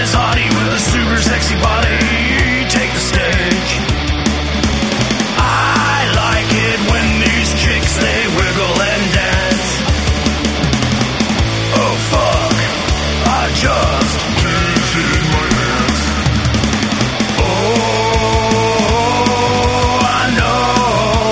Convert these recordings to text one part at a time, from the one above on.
size hottie with a super sexy body take the stage. I like it when these chicks, they wiggle and dance. Oh fuck, I just did my dance. Oh, I know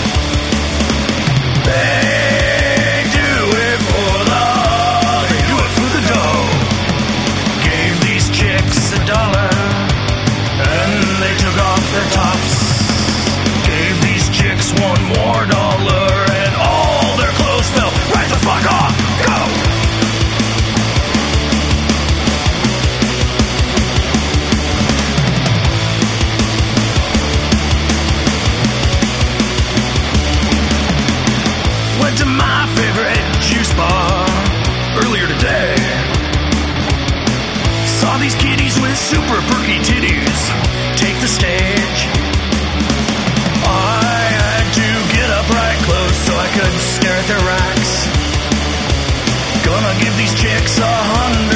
they do it for the dough. Gave these chicks $1 and they took off their tops. Gave these chicks $1 more and all their clothes fell right the fuck off. Go! Went to my favorite juice bar earlier today. Saw these kitties with super perky titties take the stage. I had to get up right close so I could stare at their racks. Gonna give these chicks $100